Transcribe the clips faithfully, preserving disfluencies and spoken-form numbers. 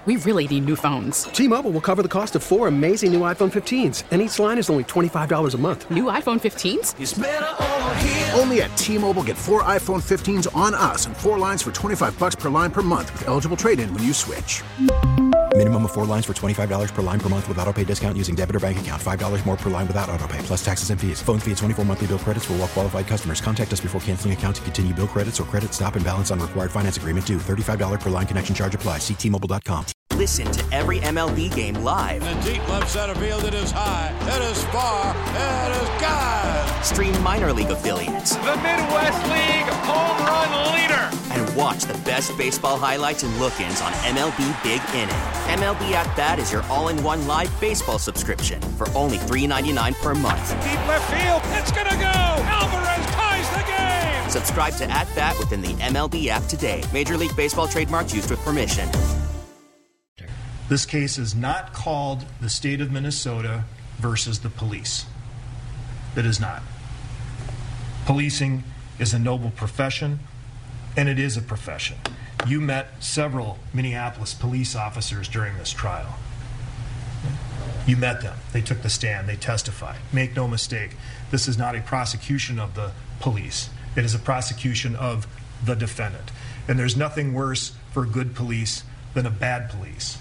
We really need new phones. T-Mobile will cover the cost of four amazing new iPhone fifteens, and each line is only twenty-five dollars a month. New iPhone fifteens? It's better over here. Only at T-Mobile, get four iPhone fifteens on us and four lines for twenty-five dollars per line per month with eligible trade-in when you switch. Minimum of four lines for twenty-five dollars per line per month with autopay discount using debit or bank account. five dollars more per line without autopay, plus taxes and fees. Phone fee at twenty-four monthly bill credits for well-qualified customers. Contact us before canceling account to continue bill credits or credit stop and balance on required finance agreement due. thirty-five dollars per line connection charge applies. See T Mobile dot com. Listen to every M L B game live. In the deep left center field, it is high, it is far, it is gone. Stream minor league affiliates. The Midwest League home run leader. And watch the best baseball highlights and look-ins on M L B Big Inning. M L B At Bat is your all-in-one live baseball subscription for only three dollars and ninety-nine cents per month. Deep left field, it's gonna go. Alvarez ties the game. Subscribe to At Bat within the M L B app today. Major League Baseball trademarks used with permission. This case is not called the state of Minnesota versus the police. It is not. Policing is a noble profession, and it is a profession. You met several Minneapolis police officers during this trial. You met them. They took the stand. They testified. Make no mistake, this is not a prosecution of the police. It is a prosecution of the defendant. And there's nothing worse for good police than a bad police.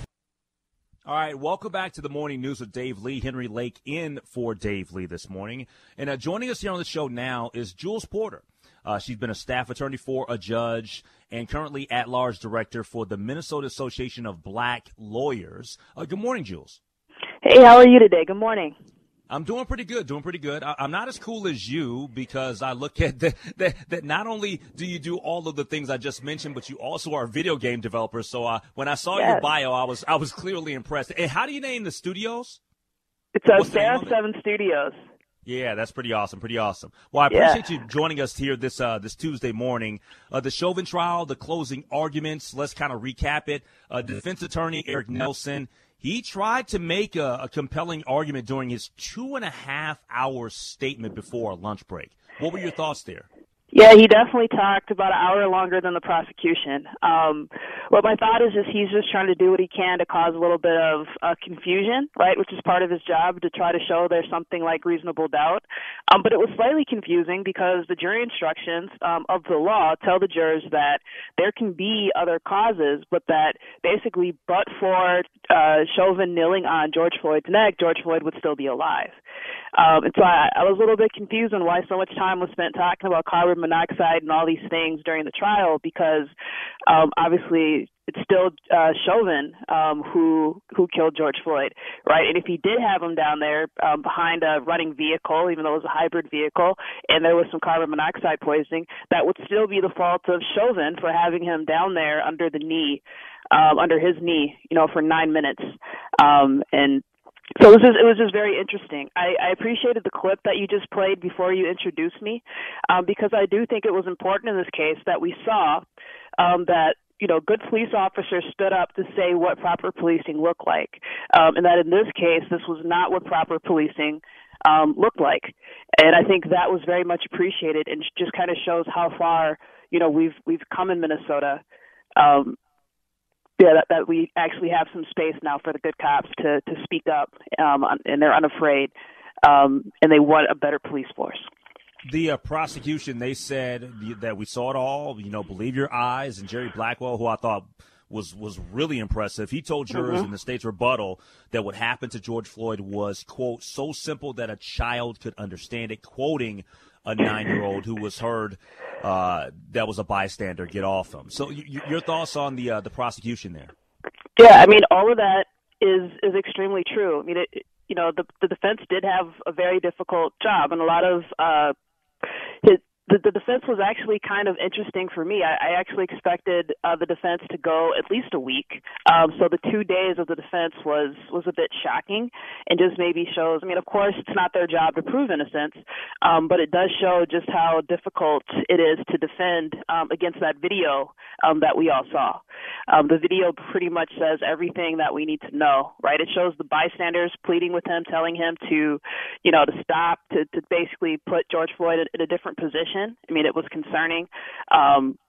All right, welcome back to the Morning News with Dave Lee. Henry Lake in for Dave Lee this morning. And uh, joining us here on the show now is Jules Porter. Uh, she's been a staff attorney for a judge and currently at-large director for the Minnesota Association of Black Lawyers. Uh, good morning, Jules. Hey, how are you today? Good morning. I'm doing pretty good, doing pretty good. I, I'm not as cool as you because I look at the, the, that not only do you do all of the things I just mentioned, but you also are a video game developer. So uh, when I saw yes. your bio, I was I was clearly impressed. And how do you name the studios? It's uh, Sarah Seven Studios. Yeah, that's pretty awesome, pretty awesome. Well, I appreciate yeah. you joining us here this uh, this Tuesday morning. Uh, the Chauvin trial, the closing arguments, let's kind of recap it. Uh, defense attorney Eric Nelson, he tried to make a, a compelling argument during his two and a half hour statement before a lunch break. What were your thoughts there? Yeah, he definitely talked about an hour longer than the prosecution. Um, what my thought is just he's just trying to do what he can to cause a little bit of uh, confusion, right, which is part of his job, to try to show there's something like reasonable doubt. Um, but it was slightly confusing because the jury instructions um, of the law tell the jurors that there can be other causes, but that basically but for uh, Chauvin kneeling on George Floyd's neck, George Floyd would still be alive. Um, and so I, I was a little bit confused on why so much time was spent talking about carbon monoxide and all these things during the trial, because um, obviously it's still uh, Chauvin um, who who killed George Floyd, right? And if he did have him down there um, behind a running vehicle, even though it was a hybrid vehicle, and there was some carbon monoxide poisoning, that would still be the fault of Chauvin for having him down there under the knee, um, under his knee, you know, for nine minutes. Um, and So it was, just, it was just very interesting. I, I appreciated the clip that you just played before you introduced me, um, because I do think it was important in this case that we saw um, that, you know, good police officers stood up to say what proper policing looked like, um, and that in this case, this was not what proper policing um, looked like. And I think that was very much appreciated, and just kind of shows how far, you know, we've we've come in Minnesota. Um, Yeah, that, that we actually have some space now for the good cops to, to speak up, um, and they're unafraid, um, and they want a better police force. The uh, prosecution, they said that we saw it all, you know, believe your eyes, and Jerry Blackwell, who I thought was, was really impressive, he told jurors mm-hmm. in the state's rebuttal that what happened to George Floyd was, quote, so simple that a child could understand it, quoting a nine-year-old who was heard uh, that was a bystander get off him. So y- your thoughts on the uh, the prosecution there? Yeah, I mean, all of that is is extremely true. I mean, it, you know, the the defense did have a very difficult job, and a lot of uh, his, the, the defense was actually kind of interesting for me. I, I actually expected uh, the defense to go at least a week. Um, so the two days of the defense was, was a bit shocking, and just maybe shows, I mean, of course, it's not their job to prove innocence, um, but it does show just how difficult it is to defend um, against that video um, that we all saw. Um, the video pretty much says everything that we need to know, right? It shows the bystanders pleading with him, telling him to, you know, to stop, to, to basically put George Floyd in a different position. I mean, it was concerning. Um,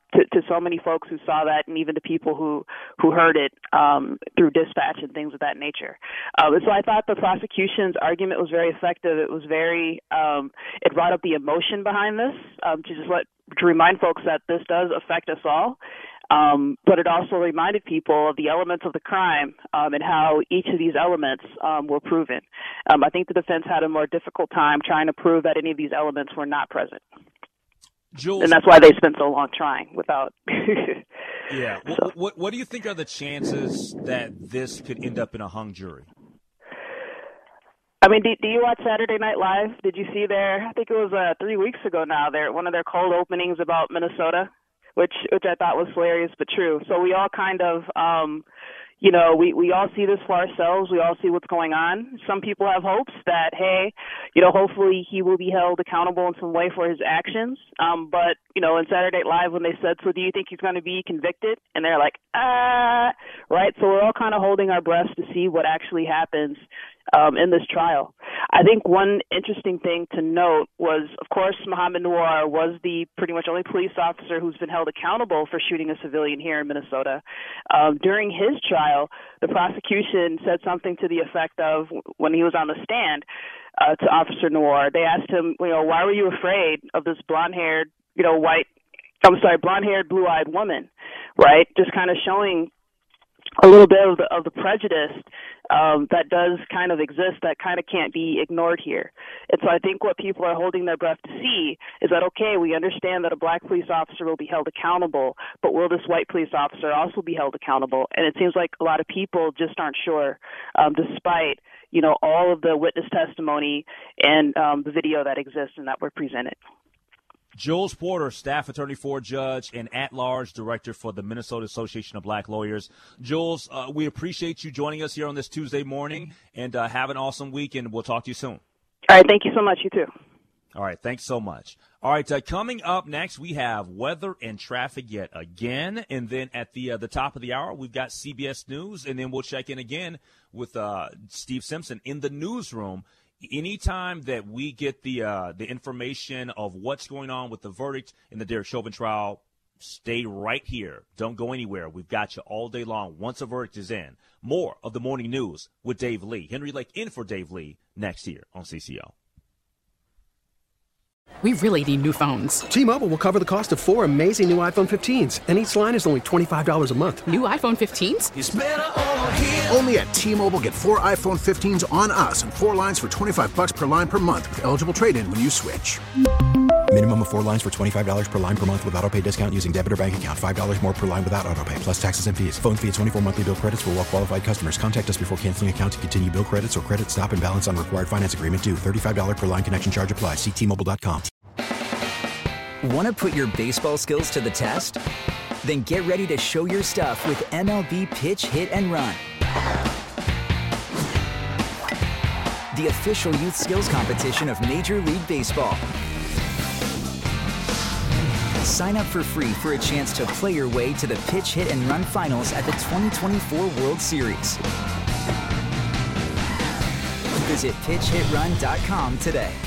to, to so many folks who saw that, and even to people who, who heard it um, through dispatch and things of that nature. Um, and so I thought the prosecution's argument was very effective. It was very, um, it brought up the emotion behind this um, to just let, to remind folks that this does affect us all. Um, but it also reminded people of the elements of the crime um, and how each of these elements um, were proven. Um, I think the defense had a more difficult time trying to prove that any of these elements were not present. Jules, and that's why they spent so long trying without. yeah. So. What, what, what do you think are the chances that this could end up in a hung jury? I mean, do, do you watch Saturday Night Live? Did you see their, I think it was uh, three weeks ago now, their, one of their cold openings about Minnesota? Which which I thought was hilarious but true. So we all kind of, um, you know, we, we all see this for ourselves. We all see what's going on. Some people have hopes that, hey, you know, hopefully he will be held accountable in some way for his actions. Um, but, you know, in Saturday Night Live when they said, so do you think he's going to be convicted? And they're like, ah, right? So we're all kind of holding our breaths to see what actually happens Um, in this trial. I think one interesting thing to note was, of course, Mohamed Noor was the pretty much only police officer who's been held accountable for shooting a civilian here in Minnesota. Um, during his trial, the prosecution said something to the effect of, when he was on the stand uh, to Officer Noor, they asked him, you know, why were you afraid of this blonde-haired, you know, white, I'm sorry, blonde-haired, blue-eyed woman, right? Just kind of showing a little bit of the, of the prejudice um, that does kind of exist that kind of can't be ignored here. And so I think what people are holding their breath to see is that, okay, we understand that a black police officer will be held accountable, but will this white police officer also be held accountable? And it seems like a lot of people just aren't sure, um, despite, you know, all of the witness testimony and um, the video that exists and that were presented. Jules Porter, staff attorney for a judge and at-large director for the Minnesota Association of Black Lawyers. Jules, uh, we appreciate you joining us here on this Tuesday morning, and uh, have an awesome week, and we'll talk to you soon. All right, thank you so much. You too. All right, thanks so much. All right, uh, coming up next, we have weather and traffic yet again, and then at the uh, the top of the hour, we've got C B S News, and then we'll check in again with uh, Steve Simpson in the newsroom. Anytime that we get the uh, the information of what's going on with the verdict in the Derek Chauvin trial, stay right here. Don't go anywhere. We've got you all day long once a verdict is in. More of the morning news with Dave Lee. Henry Lake in for Dave Lee next here on C C O. We really need new phones. T-Mobile will cover the cost of four amazing new iPhone fifteens, and each line is only twenty-five dollars a month. New iPhone fifteens? It's better over here. Only at T-Mobile, get four iPhone fifteens on us and four lines for twenty-five dollars per line per month with eligible trade-in when you switch. Minimum of four lines for twenty-five dollars per line per month with autopay discount using debit or bank account. five dollars more per line without autopay, plus taxes and fees. Phone fee at twenty-four monthly bill credits for well-qualified customers. Contact us before canceling account to continue bill credits or credit stop and balance on required finance agreement due. thirty-five dollars per line connection charge applies. See T Mobile dot com. Want to put your baseball skills to the test? Then get ready to show your stuff with M L B Pitch, Hit, and Run. The official youth skills competition of Major League Baseball. Sign up for free for a chance to play your way to the Pitch, Hit, and Run finals at the twenty twenty-four World Series. Visit pitch hit run dot com today.